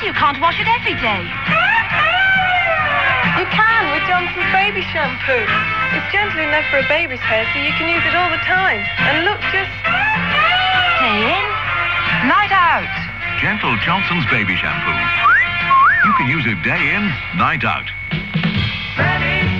you can't wash it every day. You can with Johnson's baby shampoo. It's gentle enough for a baby's hair so you can use it all the time. And look, just... Day in, night out. Gentle Johnson's baby shampoo. You can use it day in, night out. Pennies,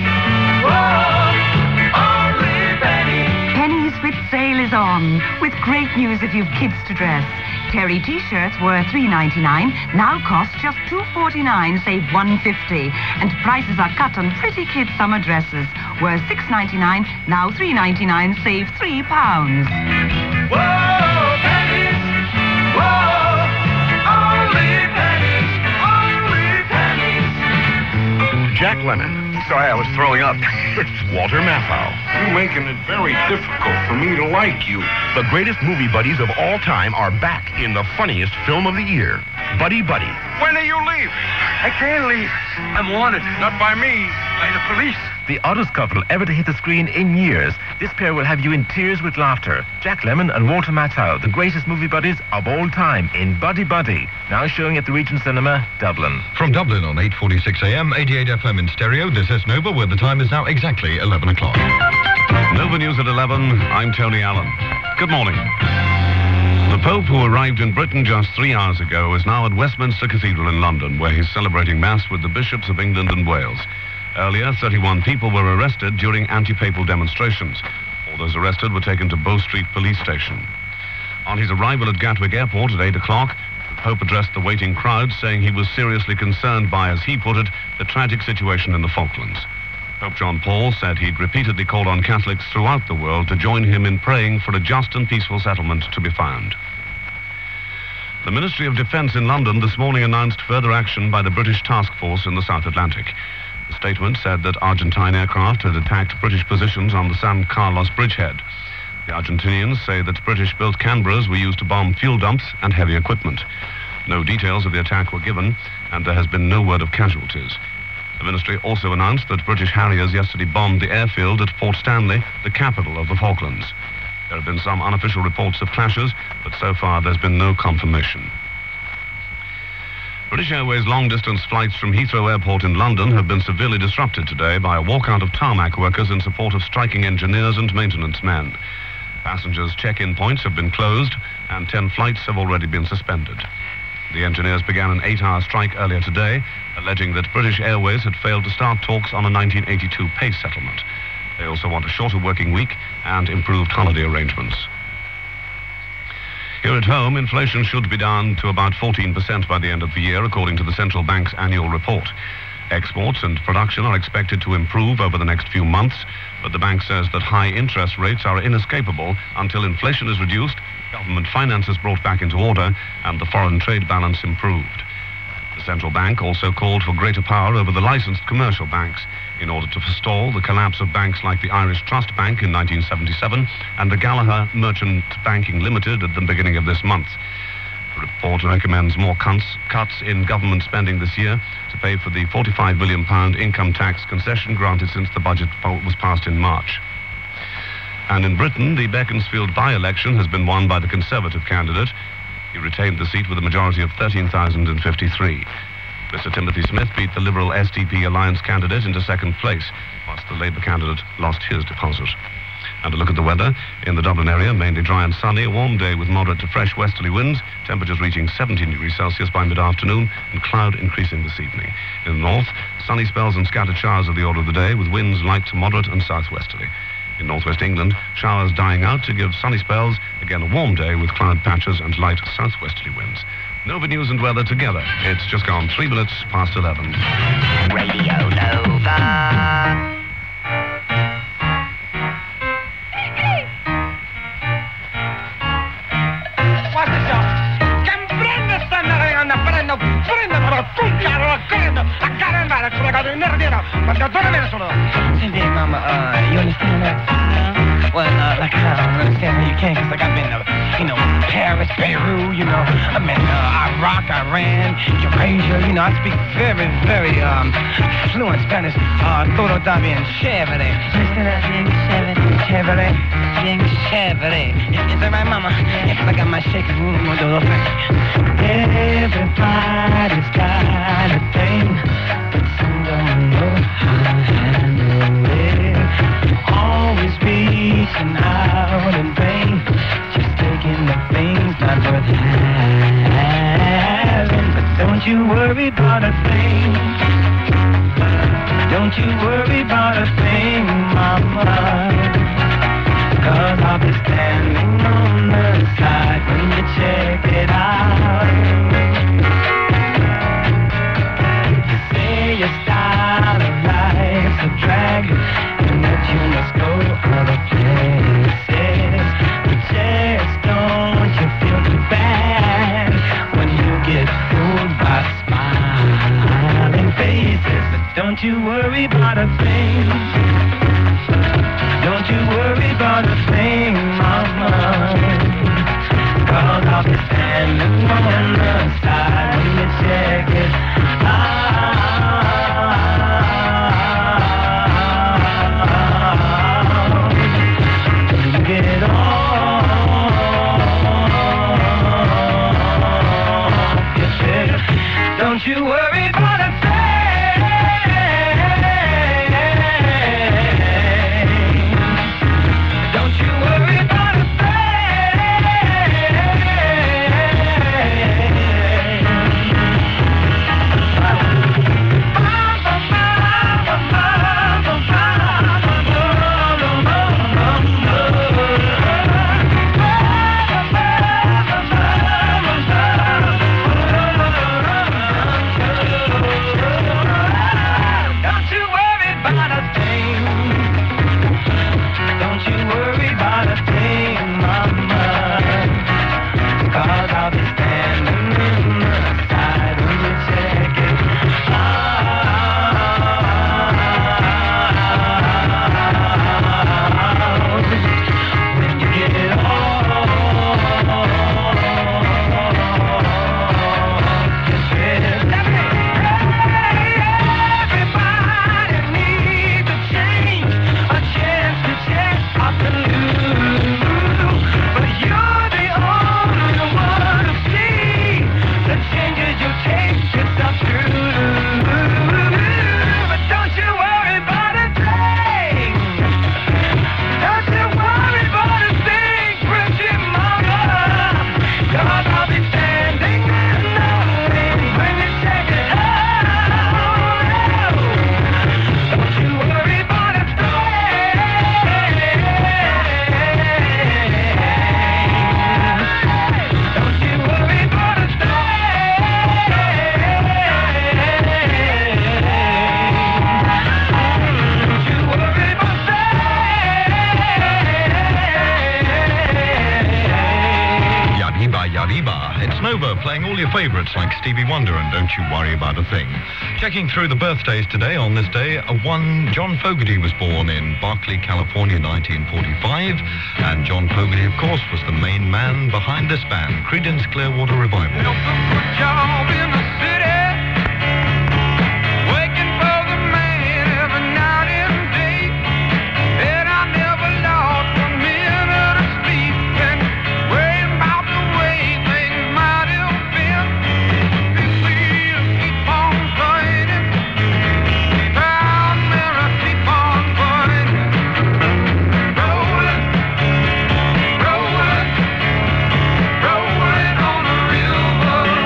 whoa, only pennies. Pennies with sale is on, with great news if you've kids to dress. Terry T-shirts were $3.99, now cost just $2.49, save $1.50. And prices are cut on pretty kids' summer dresses. Were $6.99, now $3.99, save £3. Whoa, pennies, whoa, only pennies, only pennies. Jack Lemmon. Sorry, I was throwing up. Walter Matthau. You're making it very difficult for me to like you. The greatest movie buddies of all time are back in the funniest film of the year, Buddy Buddy. When are you leaving? I can't leave. I'm wanted. Not by me, by the police. The oddest couple ever to hit the screen in years. This pair will have you in tears with laughter. Jack Lemmon and Walter Matthau, the greatest movie buddies of all time, in Buddy Buddy. Now showing at the Regent Cinema, Dublin. From Dublin on 8:46 a.m., 88 FM in stereo, this is Nova, where the time is now exactly 11 o'clock. Nova News at 11, I'm Tony Allen. Good morning. The Pope, who arrived in Britain just 3 hours ago, is now at Westminster Cathedral in London, where he's celebrating Mass with the bishops of England and Wales. Earlier, 31 people were arrested during anti-papal demonstrations. All those arrested were taken to Bow Street Police Station. On his arrival at Gatwick Airport at 8 o'clock, the Pope addressed the waiting crowd, saying he was seriously concerned by, as he put it, the tragic situation in the Falklands. Pope John Paul said he'd repeatedly called on Catholics throughout the world to join him in praying for a just and peaceful settlement to be found. The Ministry of Defence in London this morning announced further action by the British task force in the South Atlantic. The statement said that Argentine aircraft had attacked British positions on the San Carlos bridgehead. The Argentinians say that British-built Canberras were used to bomb fuel dumps and heavy equipment. No details of the attack were given, and there has been no word of casualties. The ministry also announced that British Harriers yesterday bombed the airfield at Port Stanley, the capital of the Falklands. There have been some unofficial reports of clashes, but so far there's been no confirmation. British Airways long-distance flights from Heathrow Airport in London have been severely disrupted today by a walkout of tarmac workers in support of striking engineers and maintenance men. Passengers' check-in points have been closed, and 10 flights have already been suspended. The engineers began an 8-hour strike earlier today, alleging that British Airways had failed to start talks on a 1982 pay settlement. They also want a shorter working week and improved holiday arrangements. Here at home, inflation should be down to about 14% by the end of the year, according to the central bank's annual report. Exports and production are expected to improve over the next few months, but the bank says that high interest rates are inescapable until inflation is reduced, government finances brought back into order, and the foreign trade balance improved. The central bank also called for greater power over the licensed commercial banks in order to forestall the collapse of banks like the Irish Trust Bank in 1977 and the Gallagher Merchant Banking Limited at the beginning of this month. The report recommends more cuts in government spending this year to pay for the £45 billion income tax concession granted since the budget was passed in March. And in Britain, the Beaconsfield by-election has been won by the Conservative candidate. He retained the seat with a majority of 13,053. Mr. Timothy Smith beat the Liberal SDP Alliance candidate into second place, whilst the Labour candidate lost his deposit. And a look at the weather. In the Dublin area, mainly dry and sunny, a warm day with moderate to fresh westerly winds, temperatures reaching 17 degrees Celsius by mid-afternoon, and cloud increasing this evening. In the north, sunny spells and scattered showers are the order of the day, with winds light to moderate and southwesterly. In northwest England, showers dying out to give sunny spells, again a warm day with cloud patches and light southwesterly winds. Nova News and weather together. It's just gone 3 minutes past 11. Radio Nova. Senti, Mama, you understand that? Well, like, I don't understand how you can, because, like, I've been to, Paris, Beirut, I've been Iraq, Iran, Eurasia, I speak very, very, fluent Spanish. Todo está bien chévere. Listen to bien chévere. Bien chévere. Is that right, Mama? Yeah, because I got my shakers. We're going to do those things. Everybody's Don't you worry about a thing. Don't you worry about a thing, mama. 'Cause I'll be standing on the side when you check it out. You say your style of life's a drag and that you must go other places. But just don't you feel too bad when you get fooled by smiling faces. But don't you worry about a thing. Don't you worry about a thing, mama. 'Cause I'll be standing on the side when you check it out. When you get off your chest. Don't you worry about a thing. Playing all your favourites like Stevie Wonder and Don't You Worry About a Thing. Checking through the birthdays today, on this day, John Fogerty was born in Berkeley, California, 1945. And John Fogerty, of course, was the main man behind this band, Creedence Clearwater Revival. Rolling on a river.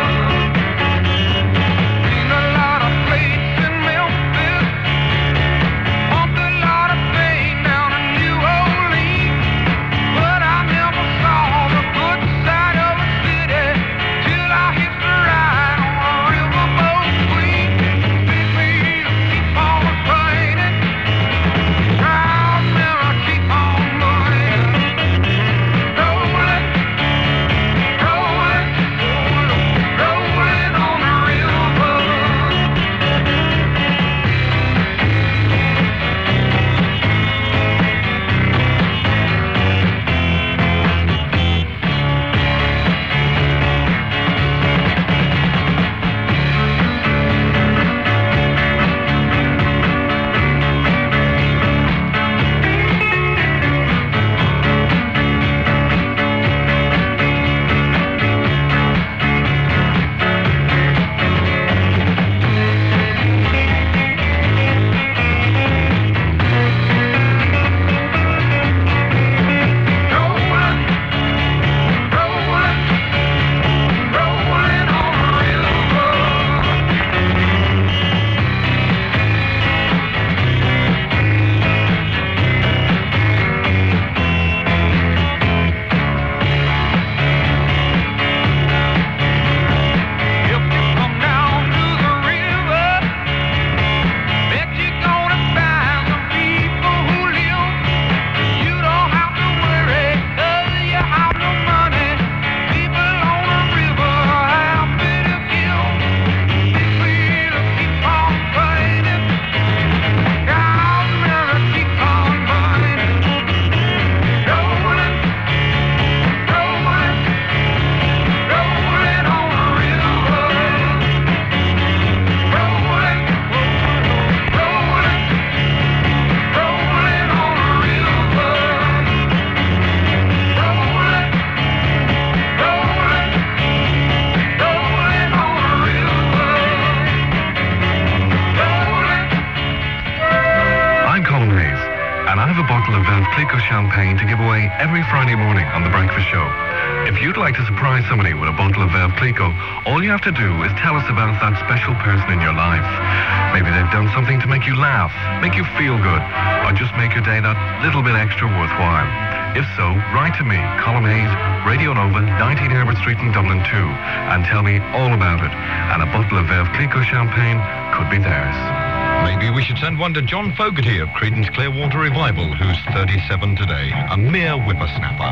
champagne to give away every Friday morning on The Breakfast Show. If you'd like to surprise somebody with a bottle of Veuve Clicquot, all you have to do is tell us about that special person in your life. Maybe they've done something to make you laugh, make you feel good, or just make your day that little bit extra worthwhile. If so, write to me, Colin Hayes, Radio Nova, 19 Herbert Street in Dublin 2, and tell me all about it. And a bottle of Veuve Clicquot champagne could be theirs. Maybe we should send one to John Fogerty of Creedence Clearwater Revival, who's 37 today, a mere whippersnapper.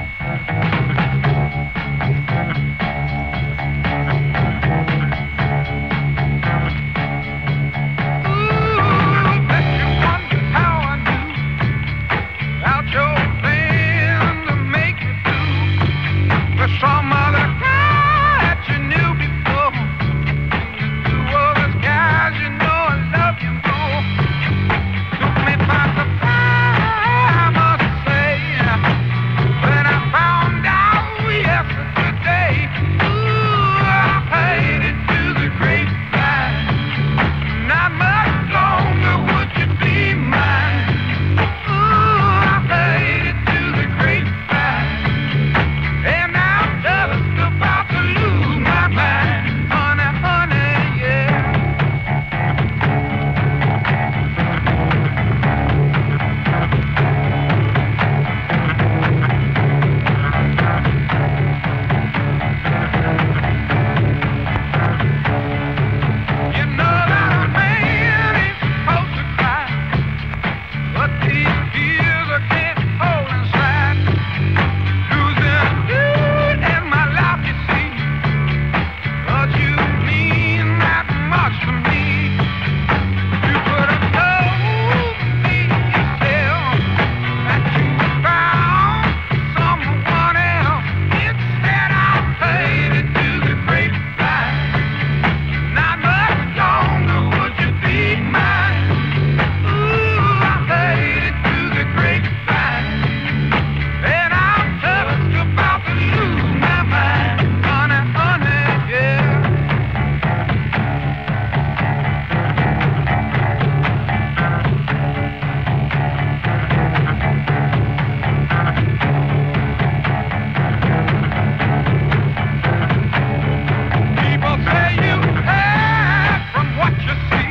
Some other guy that you knew before. You were the guys you know I love you more. Took me by surprise, I must say, when I found out yesterday. Ooh, I paid it to the grapevine. Not much longer would you be mine. Ooh, I paid it to the grapevine. About to lose my mind, honey, honey, yeah. You know that a man ain't supposed to cry, but these tears I can't hold inside. Losing you in my life, you see, but you mean that much to me. You could have told me yourself that you found someone else. Instead, I paid it to the grapevine. Not much longer would you be mine. Ooh, I paid it to the grapevine. And I'm just about to lose my mind, honey, honey, yeah. People say you hide from what you see.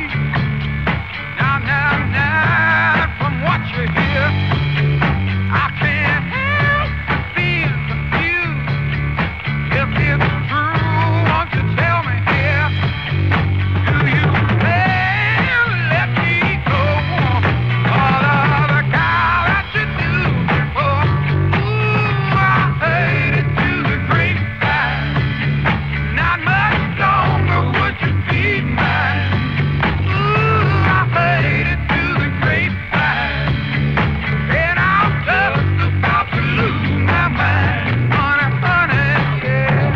Now, from what you hear, I can't help but feel confused. If it's true, won't you tell me here? Do you let me go? Or the other guy that you knew before? Ooh, I paid it to the grapevine. Not much longer would you be mine. Ooh, I paid it to the grapevine. And I'm just about to lose my mind, honey, honey, yeah.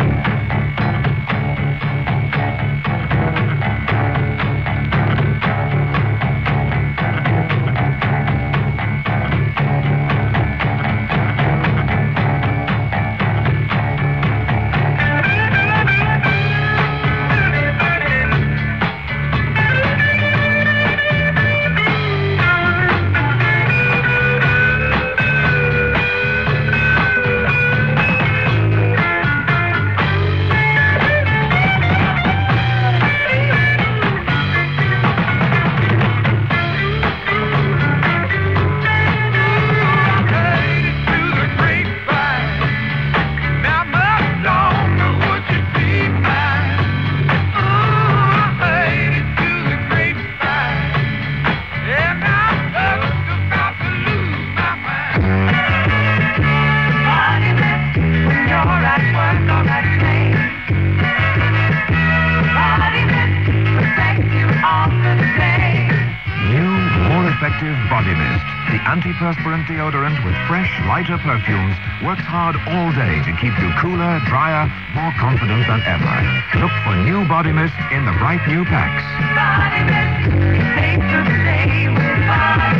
Body Mist, the antiperspirant deodorant with fresh, lighter perfumes, works hard all day to keep you cooler, drier, more confident than ever. Look for new Body Mist in the bright new packs. Body Mist, make the day with Body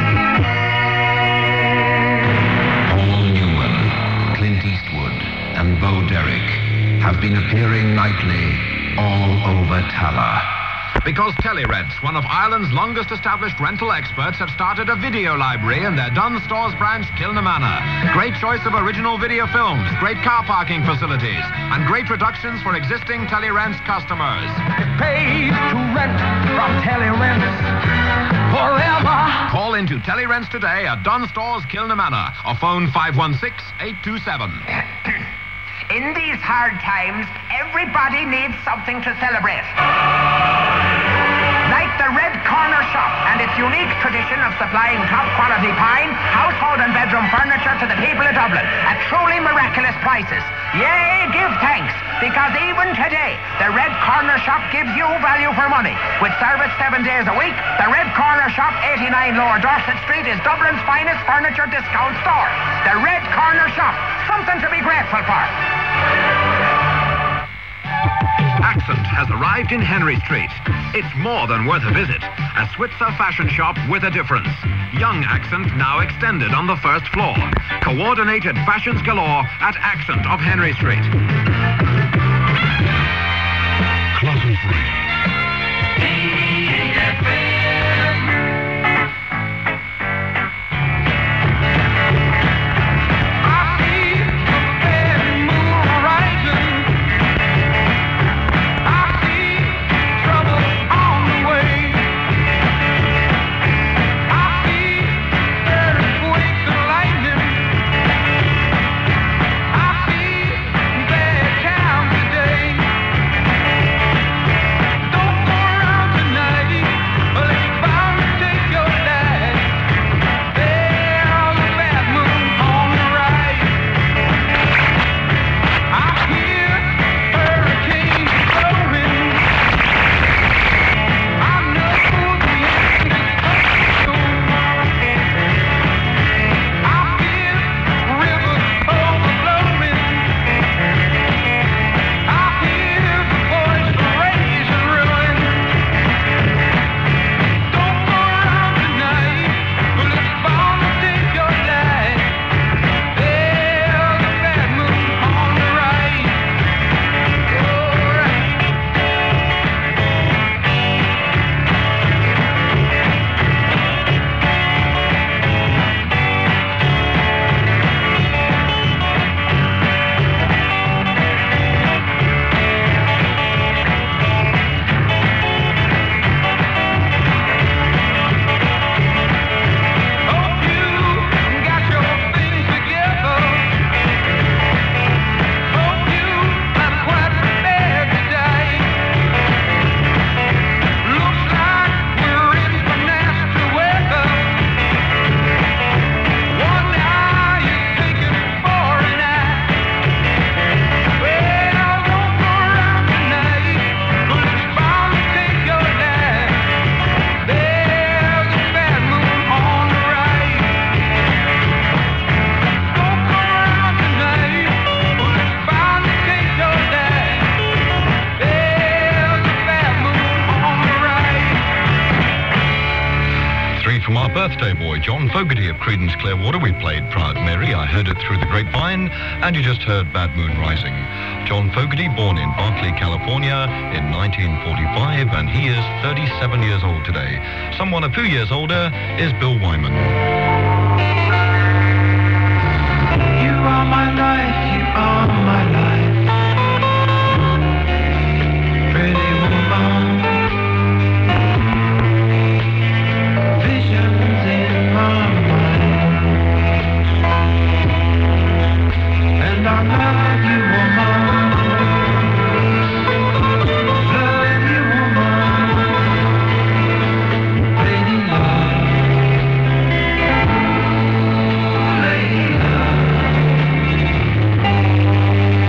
Mist. Paul Newman, Clint Eastwood, and Bo Derek have been appearing nightly all over Tala. Because Telerents, one of Ireland's longest established rental experts, have started a video library in their Dunnes Stores branch, Kilnamanagh. Great choice of original video films, great car parking facilities, and great reductions for existing Telerents customers. It pays to rent from Telerents forever. Call into Telerents today at Dunnes Stores, Kilnamanagh, or phone 516-827. In these hard times, everybody needs something to celebrate. Like the Red Corner Shop and its unique tradition of supplying top-quality pine, household and bedroom furniture to the people of Dublin at truly miraculous prices. Yea, give thanks, because even today, the Red Corner Shop gives you value for money. With service 7 days a week, the Red Corner Shop, 89 Lower Dorset Street, is Dublin's finest furniture discount store. The Red Corner Shop, something to be grateful for. Accent has arrived in Henry Street. It's more than worth a visit. A Switzer fashion shop with a difference. Young Accent now extended on the first floor. Coordinated fashions galore at Accent of Henry Street. Clutter-free. From our birthday boy, John Fogerty of Creedence Clearwater, we played Proud Mary, I Heard It Through the Grapevine, and you just heard Bad Moon Rising. John Fogerty, born in Berkeley, California in 1945, and he is 37 years old today. Someone a few years older is Bill Wyman. You are my life, you are my life. Pretty woman. And I love you, woman. Love you, woman. Lady love. Lady love.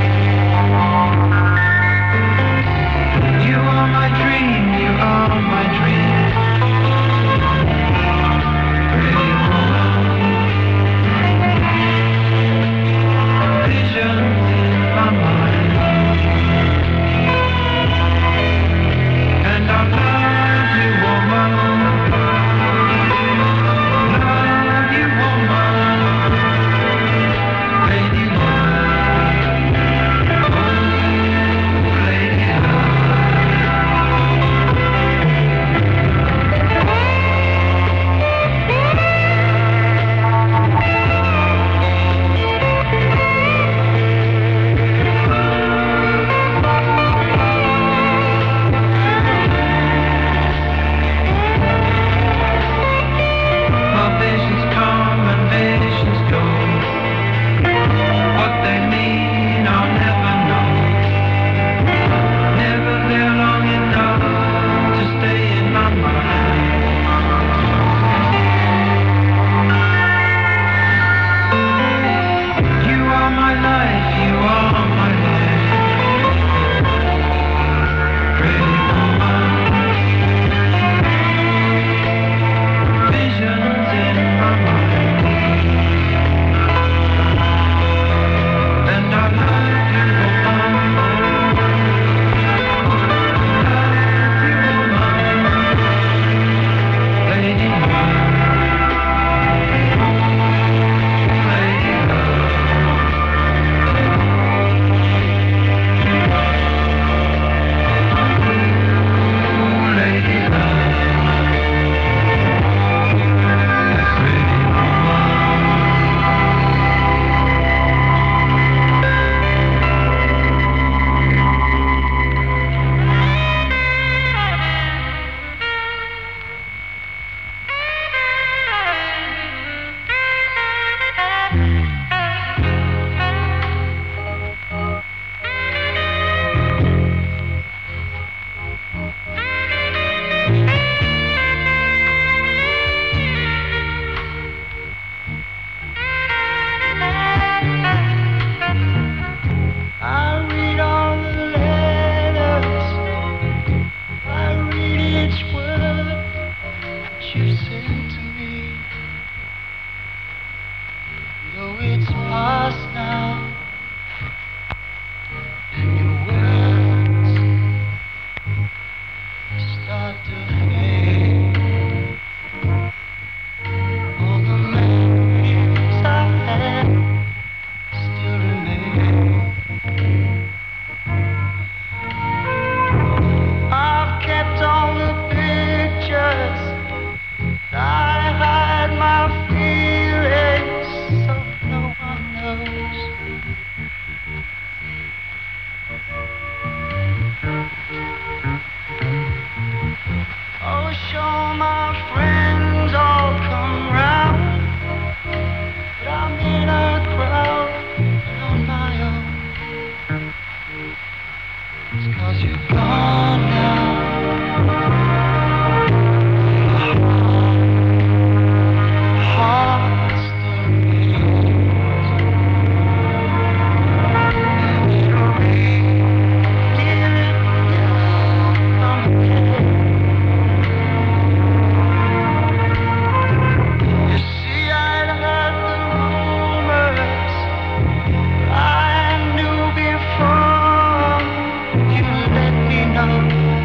Well, my friends all come round, but I'm in a crowd and on my own. It's 'cause you're gone now. Hearts that beat, and it'll be till you come again. You see, I'd heard the rumors I knew before you let me know.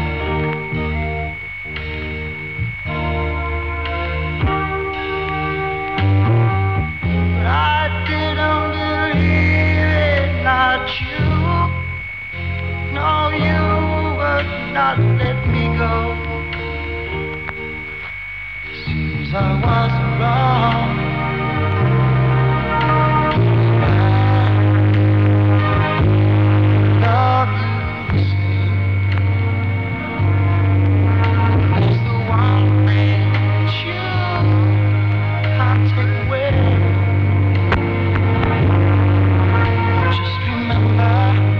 But I didn't believe it, not you. No, you would not let me go. Seems I was wrong. Love you the same. It's the one thing that you can't take away. Just remember.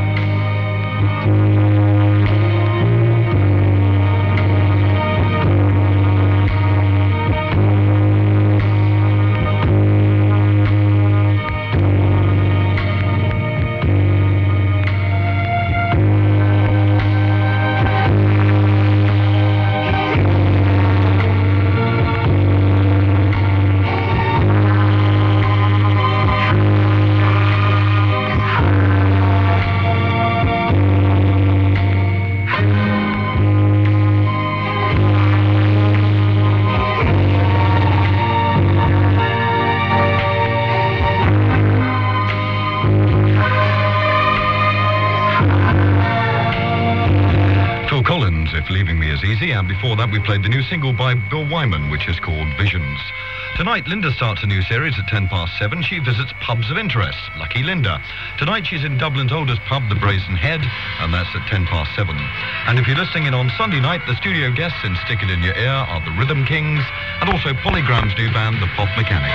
Phil Collins, If Leaving Me Is Easy, and before that we played the new single by Bill Wyman, which is called Visions. Tonight, Linda starts a new series at 7:10. She visits pubs of interest. Lucky Linda. Tonight she's in Dublin's oldest pub, the Brazen Head, and that's at 7:10. And if you're listening in on Sunday night, the studio guests in Stick It In Your Ear are the Rhythm Kings, and also Polygram's new band, the Pop Mechanic.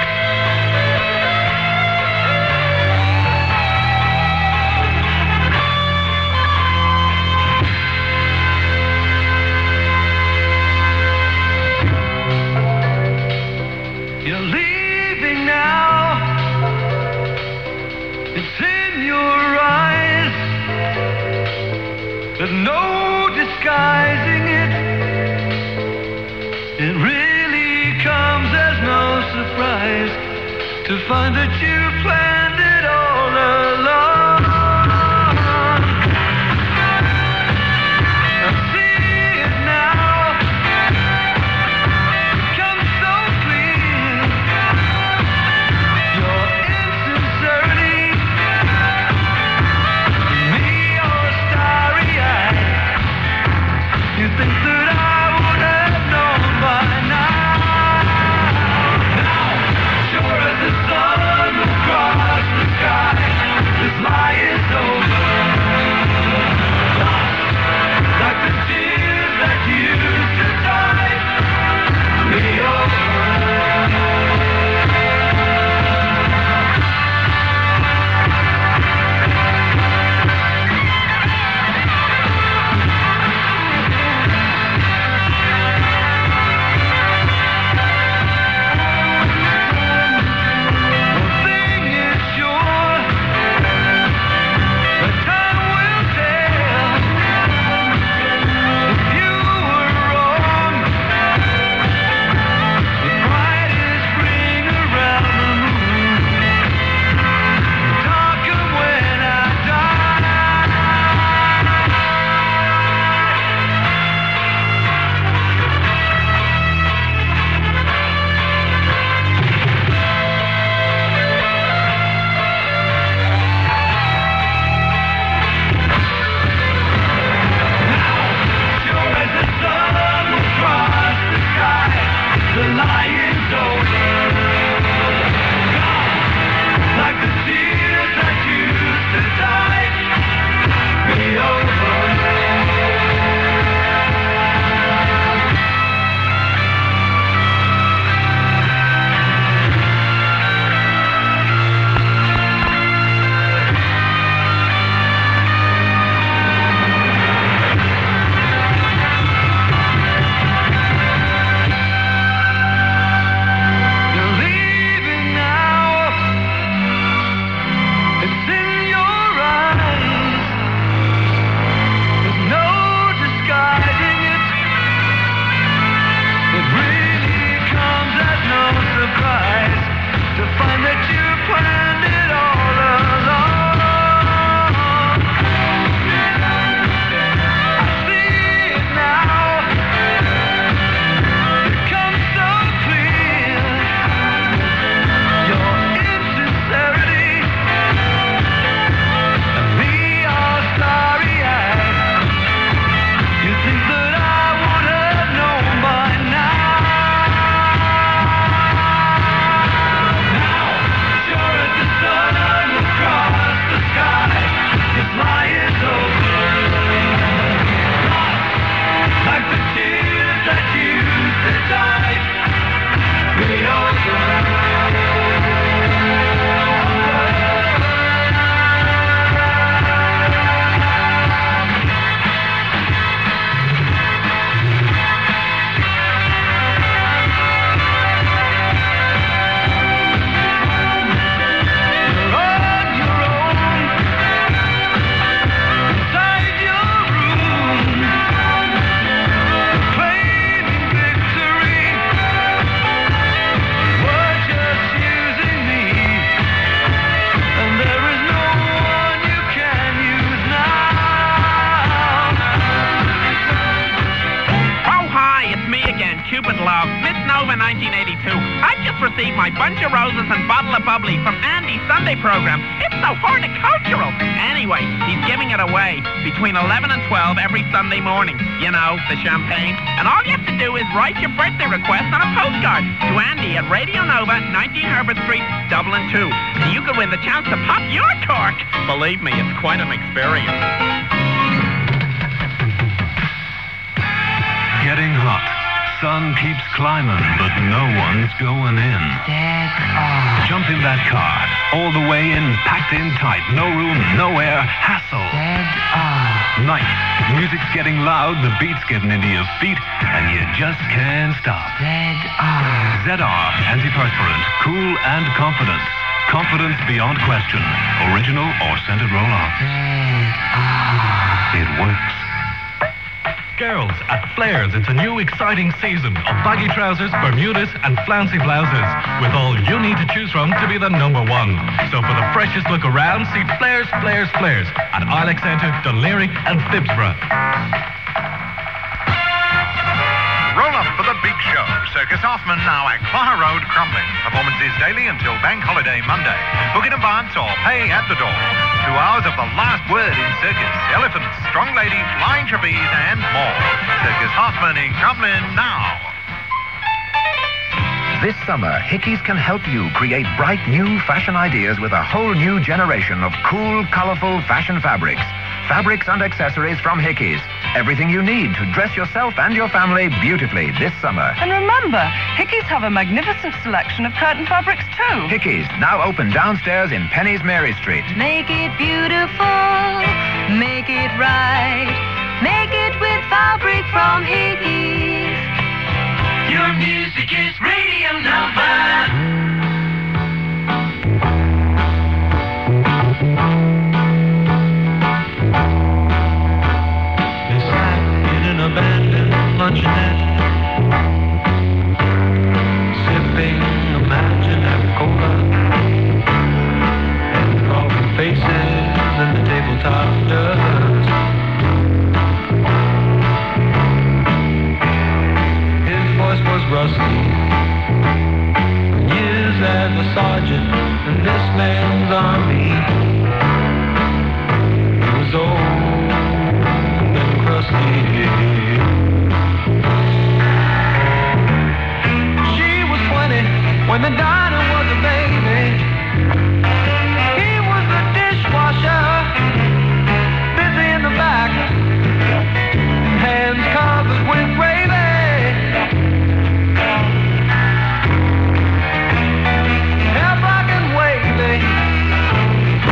You're leaving now. It's in your eyes. There's no disguising it. It really comes as no surprise to find that you planned it all along. I see it now. It comes so clear. Your insincerity, me all starry-eyed. You think that I would have known by now. Now, sure as the sun will cry. with love, Miss Nova 1982. I've just received my bunch of roses and bottle of bubbly from Andy's Sunday program. It's so horticultural. Anyway, he's giving it away between 11 and 12 every Sunday morning. You know, the champagne. And all you have to do is write your birthday request on a postcard to Andy at Radio Nova, 19 Herbert Street, Dublin 2. And you could win the chance to pop your cork. Believe me, it's quite an experience. Getting hot. Sun keeps climbing, but no one's going in. Dead Jump in that car. All the way in, packed in tight. No room, no air, hassle. Dead Night. Music's getting loud, the beat's getting into your feet, and you just can't stop. Dead ZR Antiperspirant. Cool and confident. Confidence beyond question. Original or scented roll-on. It works. Girls, at Flair's, it's a new exciting season of baggy trousers, Bermudas, and flouncy blouses, with all you need to choose from to be the number one. So for the freshest look around, see Flair's at Ilex Centre, Dunleary, and Phibsborough. Roll up for the big show. Circus Hoffman now at Cloher Road, Crumlin. Performances daily until Bank Holiday Monday. Book in advance or pay at the door. 2 hours of the last word in circus, elephants, strong lady, flying trapeze, and more. Circus Hoffman in Crumlin now. This summer, Hickeys can help you create bright new fashion ideas with a whole new generation of cool, colorful fashion fabrics. Fabrics and accessories from Hickeys. Everything you need to dress yourself and your family beautifully this summer. And remember, Hickeys have a magnificent selection of curtain fabrics too. Hickeys, now open downstairs in Penny's Mary Street. Make it beautiful, make it right, make it with fabric from Hickeys. Your music is Radio Nova. Abandoned luncheonette, sipping imaginary cola, and crawling faces in the tabletop dust. His voice was rusty, years as a sergeant in this man's army. He was old and crusty. When the diner was a baby, he was the dishwasher, busy in the back, hands covered with gravy, hair black and wavy,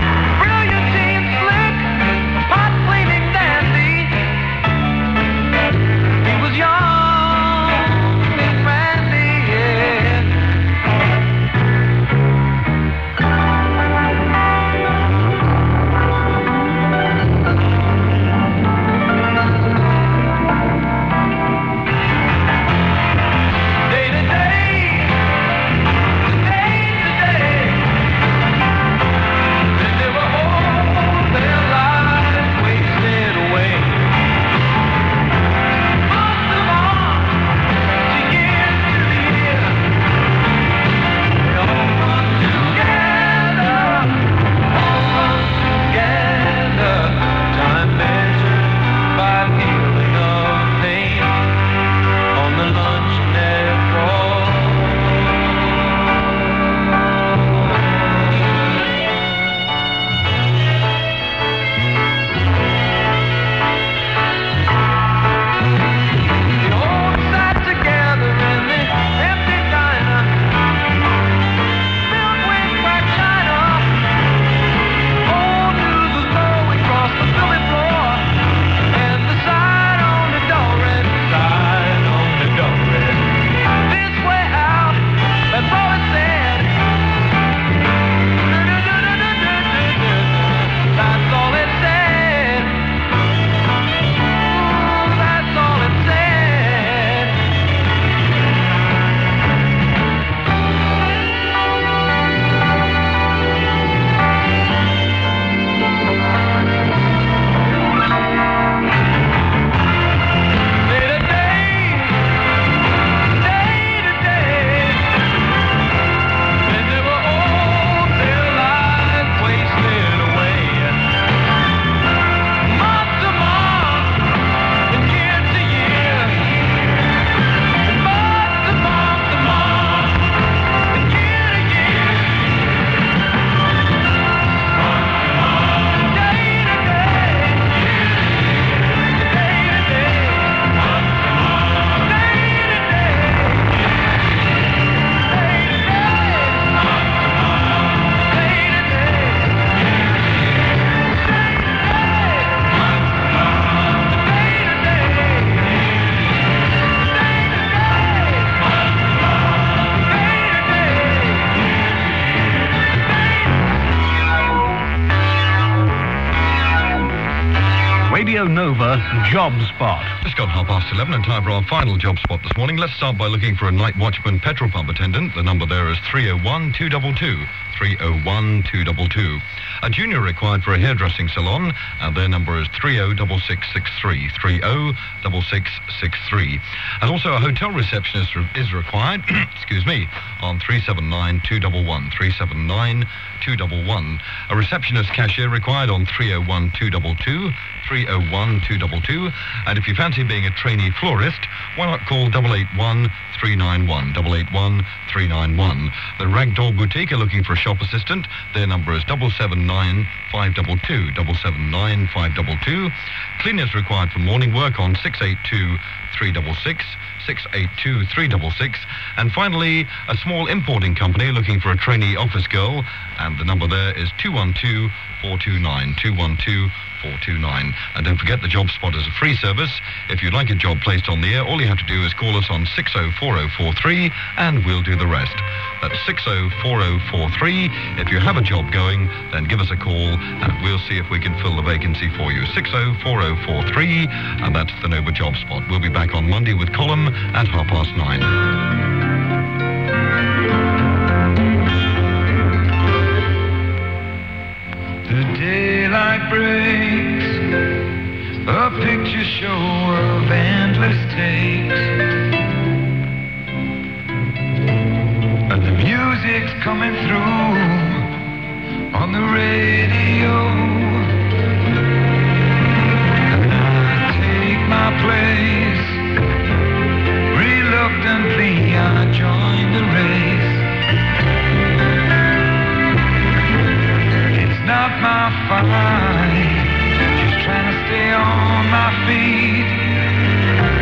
over Job Spot. Just got 11:30 and time for our final job spot this morning. Let's start by looking for a night watchman petrol pump attendant. The number there is 301-222. 301-222. A junior required for a hairdressing salon, and their number is 306663. 306663. And also a hotel receptionist is required, excuse me, on 379-211. 379-211. A receptionist cashier required on 301-222. 301-222. And if you fancy being a trainee florist, why not call 881-391. 881-391. The Ragdoll Boutique are looking for a shop assistant. Their number is 779-522. 779-522. Cleaners required for morning work on 682-366. 682-366. And finally, a small importing company looking for a trainee office girl, and the number there is 212-429. 212-429. And don't forget, the Job Spot is a free service. If you'd like a job placed on the air, all you have to do is call us on 604043 and we'll do the rest. That's 604043. If you have a job going, then give us a call and we'll see if we can fill the vacancy for you. 604043, and that's the Nova Job Spot. We'll be back on Monday with Column at 9:30. The daylight breaks, a picture show of endless takes, and the music's coming through on the radio, and I take my place, reluctantly I join the race. Not my fight, just trying to stay on my feet.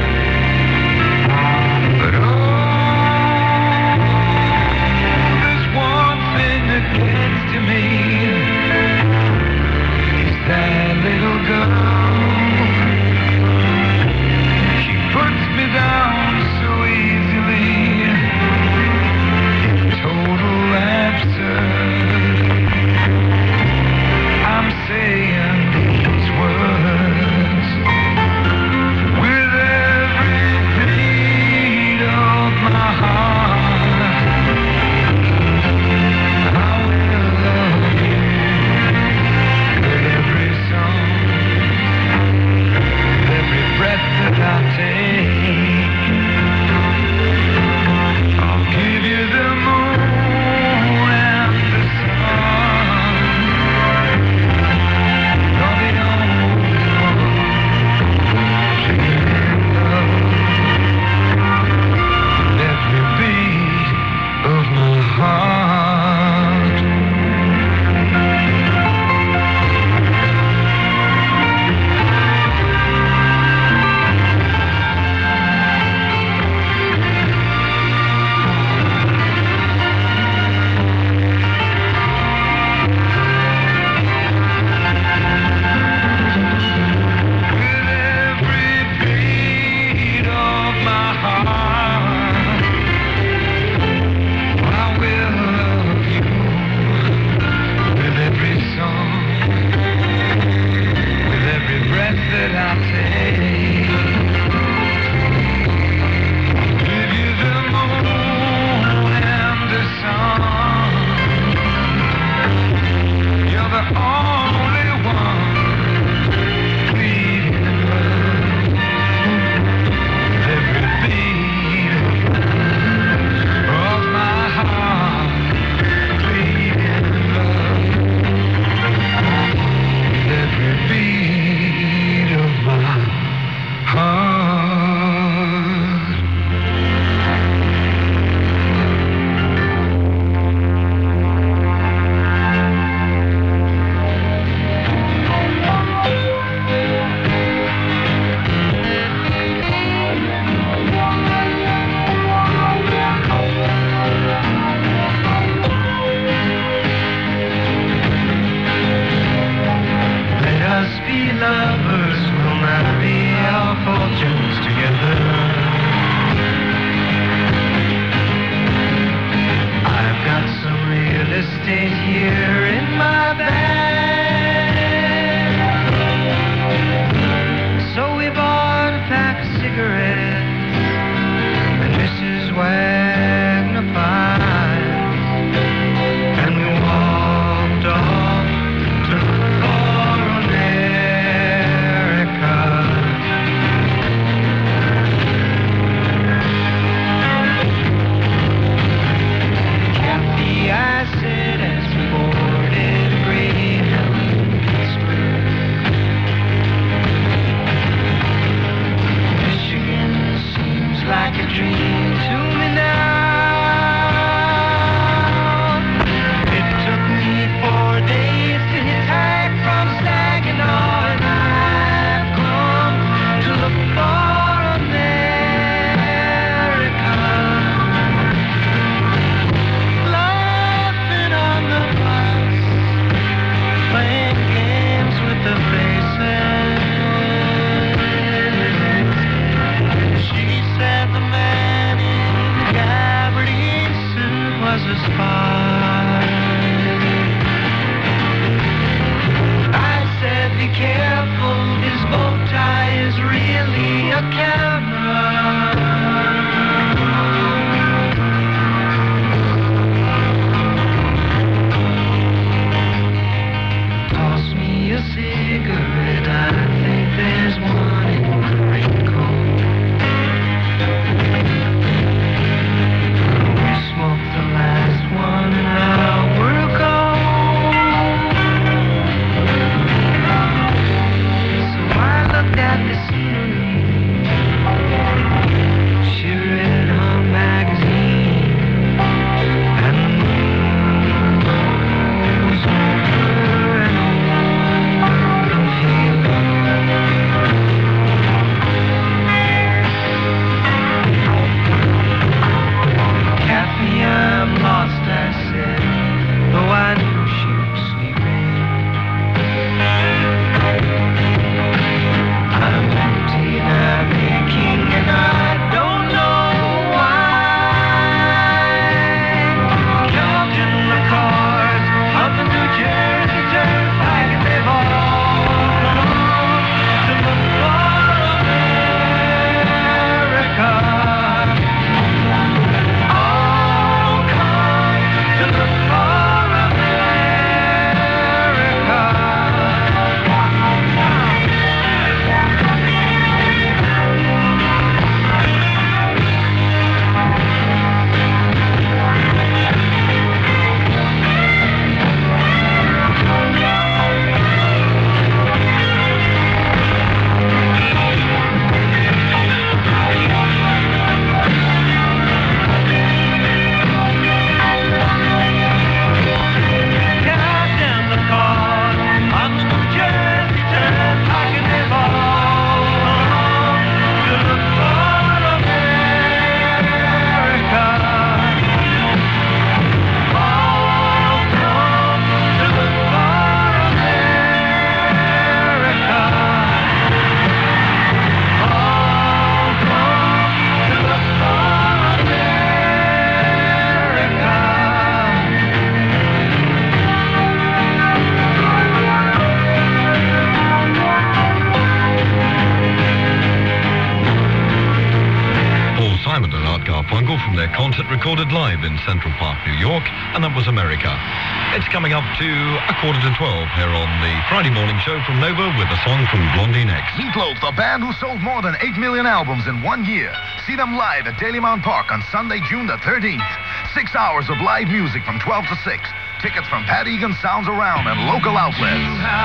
Art Garfunkel from their concert recorded live in Central Park, New York, and that was America. It's coming up to 11:45 here on the Friday morning show from Nova with a song from Blondie next. Meatloaf, the band who sold more than 8 million albums in 1 year. See them live at Dalymount Park on Sunday, June the 13th. 6 hours of live music from 12 to 6. Tickets from Pat Egan Sounds Around and local outlets.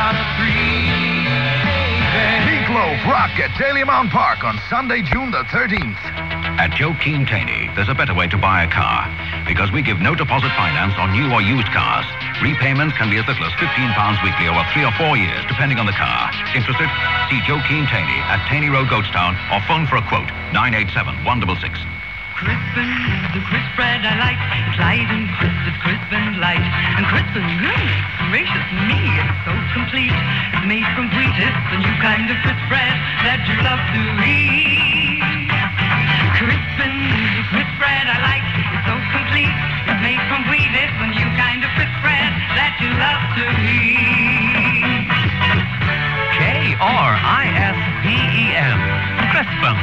Meatloaf rock at Dalymount Park on Sunday, June the 13th. At Joe Keen Taney, there's a better way to buy a car because we give no deposit finance on new or used cars. Repayments can be as little as £15 weekly over 3 or 4 years, depending on the car. Interested? See Joe Keen Taney at Taney Road, Goatstown, or phone for a quote, 987-166. Crispin is the crisp bread I like. It's light and crisp, it's crisp and light. And crisp and gracious me, it's so complete. It's made from wheat, it's the new kind of crisp bread that you love to eat. Crispin is the crisp bread I like. It's so complete. It's made from wheat, it's the new kind of crisp bread that you love to eat. K-R-I-S-P-E-N. Crispin.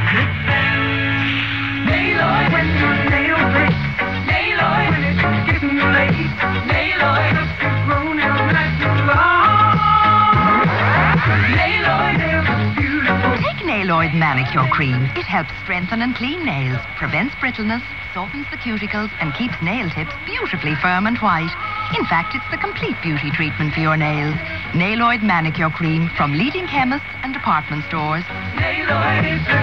Nailoid when your nails break. Nailoid when it's getting late. Nailoid up to grown and nice and long. Nailoid nails are beautiful. Take Nailoid Manicure Cream. It helps strengthen and clean nails, prevents brittleness, softens the cuticles, and keeps nail tips beautifully firm and white. In fact, it's the complete beauty treatment for your nails. Nailoid Manicure Cream from leading chemists and department stores. Nailoid is